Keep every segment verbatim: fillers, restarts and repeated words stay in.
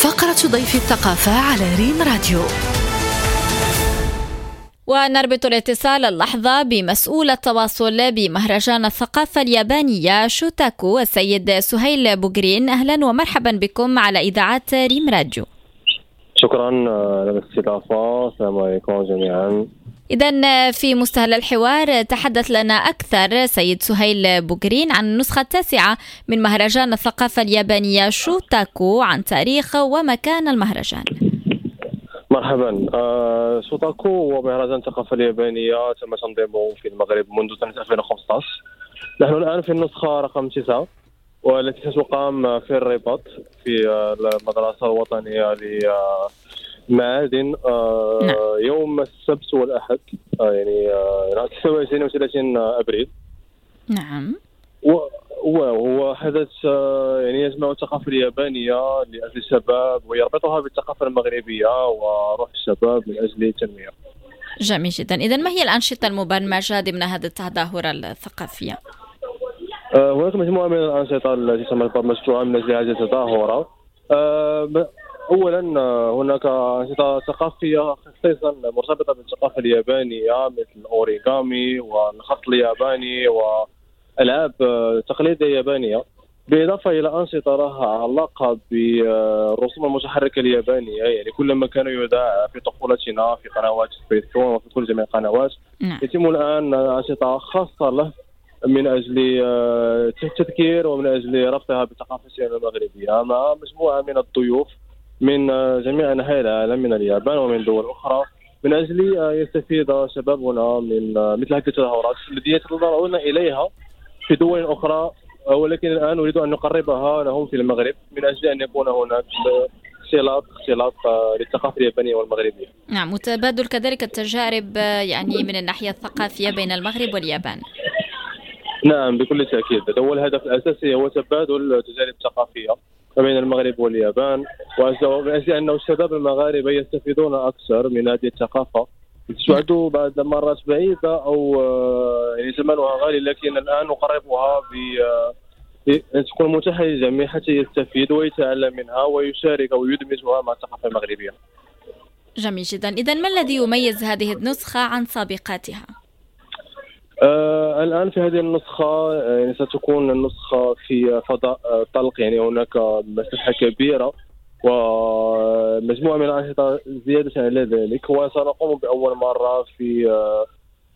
فقرة ضيف الثقافة على ريم راديو. ونربط الاتصال اللحظة بمسؤول التواصل بمهرجان الثقافة اليابانية شوتاكو السيد سهيل بوغرين. أهلا ومرحبا بكم على إذاعة ريم راديو. شكرا للاستضافة. السلام عليكم جميعا. إذن في مستهل الحوار تحدث لنا أكثر سيد سهيل بوغرين عن النسخة التاسعة من مهرجان الثقافة اليابانية شوتاكو، عن تاريخ ومكان المهرجان. مرحبا. آه شوتاكو هو مهرجان الثقافة اليابانية تم تنظيمه في المغرب منذ سنة ألفين وخمسة عشر. نحن الآن في النسخة رقم تسعة، والتي ستقام في الرباط في المدرسة الوطنية للمعادن آه نعم. يوم السبت والأحد، آه يعني آه تسعة وعشرين و ثلاثين أبريل. نعم. وهو حدث يعني يجمع الثقافة اليابانية لأجل الشباب ويربطها بالثقافة المغربية وروح الشباب من أجل التنمية. جميل جدا. إذن ما هي الأنشطة المبرمجة ضمن هذه التظاهرة الثقافية؟ هناك مجموعة من الأنشطة التي تم برمجتها من أجل هذه التظاهرة. أولا هناك أنشطة ثقافية خصيصا مرتبطة بالثقافة اليابانية مثل الأوريغامي والخط الياباني وألعاب تقليدية يابانية، بالإضافة إلى أنشطة لها علاقة بالرسوم المتحركة اليابانية، يعني كل ما كان يذاع في طفولتنا في قنوات سبيس تون وفي كل جميع القنوات يتم الآن أنشطة خاصة له من أجل التذكير ومن أجل ربطها بالثقافة المغربية مع مجموعة من الضيوف من جميع أنحاء العالم من اليابان ومن دول أخرى، من أجل يستفيد شبابنا من مثل هذه التظاهرات التي يتطلعون إليها في دول أخرى، ولكن الآن نريد أن نقربها لهم في المغرب من أجل أن يكون هناك اختلاط اختلاط للثقافة اليابانية والمغربية. نعم، وتبادل كذلك التجارب يعني من الناحية الثقافية بين المغرب واليابان. نعم بكل تأكيد، هو الهدف الأساسي هو تبادل التجارب الثقافية بين المغرب واليابان، ومن أجل أن الشباب المغاربة يستفيدون أكثر من هذه الثقافة. تعد بعد مرات بعيدة أو يعني زمانها غالي، لكن الآن نقربها ب تكون متاحة للجميع حتى يستفيد ويتعلم منها ويشارك ويدمجها مع الثقافة المغربية. جميل جدا. إذن ما الذي يميز هذه النسخة عن سابقاتها؟ آه الآن في هذه النسخة يعني ستكون النسخة في فضاء طلق، يعني هناك مساحة كبيرة ومجموعة من الأنشطة زيادة على ذلك، وسنقوم بأول مرة في آه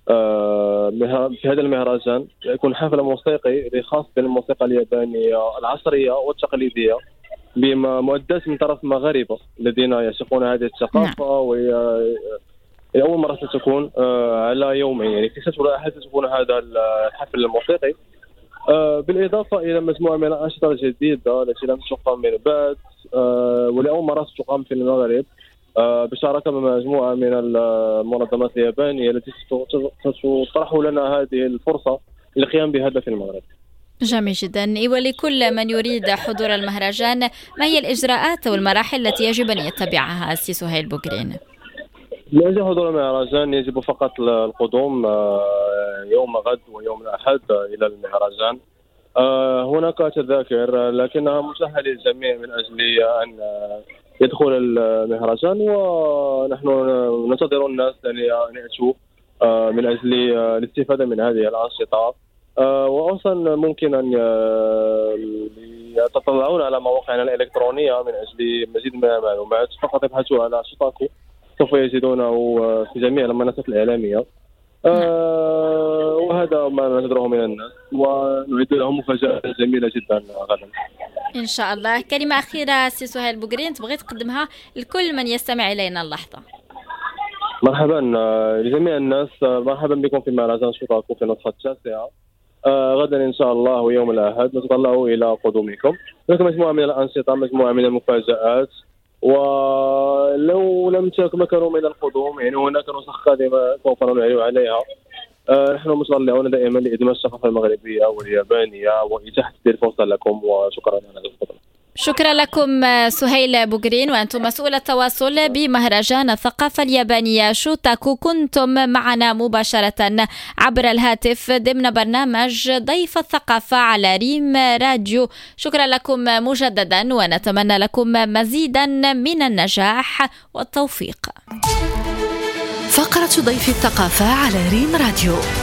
آه في هذا المهرجان يكون حفل موسيقي خاص بالموسيقى اليابانية العصرية والتقليدية بما مؤدات من طرف مغاربة الذين يعشقون هذه الثقافة. وهي أول مرة ستكون على يومين، يعني في السبت والأحد ستكون هذا الحفل الموسيقي، بالإضافة إلى مجموعة من الأنشطة الجديدة التي لم تقام من بعد ولأول مرة ستقام في المغرب بشراكة مع مجموعة من المنظمات اليابانية التي ستطرح لنا هذه الفرصة للقيام بهذا في المغرب. جميل جدا. ولكل من يريد حضور المهرجان ما هي الإجراءات والمراحل التي يجب أن يتبعها سي سهيل بوغرين؟ لأجل حضور المهرجان يجب فقط القدوم يوم غد ويوم الأحد إلى المهرجان. هناك تذاكر لكنها متاحة للجميع من أجل أن يدخل المهرجان، ونحن ننتظر الناس أن يأتوا من أجل الاستفادة من هذه الأنشطة. وأصلا ممكن أن يتطلعون على مواقعنا الإلكترونية من أجل مزيد من المعلومات، فقط يبحثوا على شوتاكو سوف يجدونه في جميع المنصات الإعلامية. آه وهذا ما ننتظره من الناس، ونعد لهم مفاجأة جميلة جدا غدا إن شاء الله. كلمة أخيرة سي سهيل بوغرين تبغي تقدمها لكل من يستمع إلينا اللحظة؟ مرحبا لجميع الناس، مرحبا بكم في مهرجان شوتاكو في النسخة التاسعة. آه غدا إن شاء الله ويوم الأحد نتطلع إلى قدومكم. هناك مجموعة من الأنشطة، مجموعة من المفاجآت، ولو لم تمكنوا من القدوم يعني هناك نسخ قادمة سوف نعلن عليها. آه نحن متطلعون دائما لإدماج الثقافة المغربية واليابانية وإتاحة الفرصة لكم، وشكرا على هذا الفضل. شكرا لكم سهيل بوغرين، وأنتم مسؤول التواصل بمهرجان الثقافة اليابانية شوتاكو. كنتم معنا مباشرة عبر الهاتف ضمن برنامج ضيف الثقافة على ريم راديو. شكرا لكم مجددا، ونتمنى لكم مزيدا من النجاح والتوفيق. فقرة ضيف الثقافة على ريم راديو.